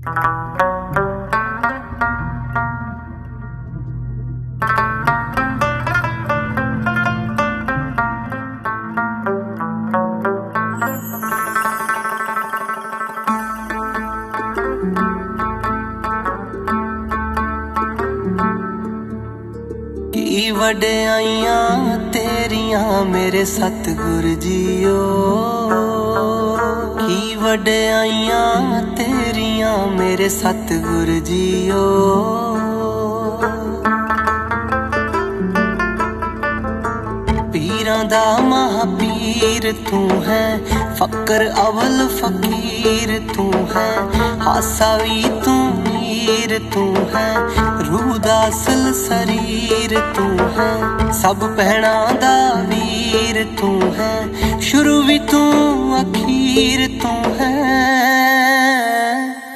की वड्याइयां तेरियां मेरे सतगुर जीओ, की वड्याइयां तेरियां मेरे सतगुर जीओ। पीरां दा महापीर तू है, फकर अवल फकीर तू है, हासा भी तू मीर तू है, रूह दा असल शरीर तू है, सब भैणा दा वीर तू है, शुरू भी तू अखीर तू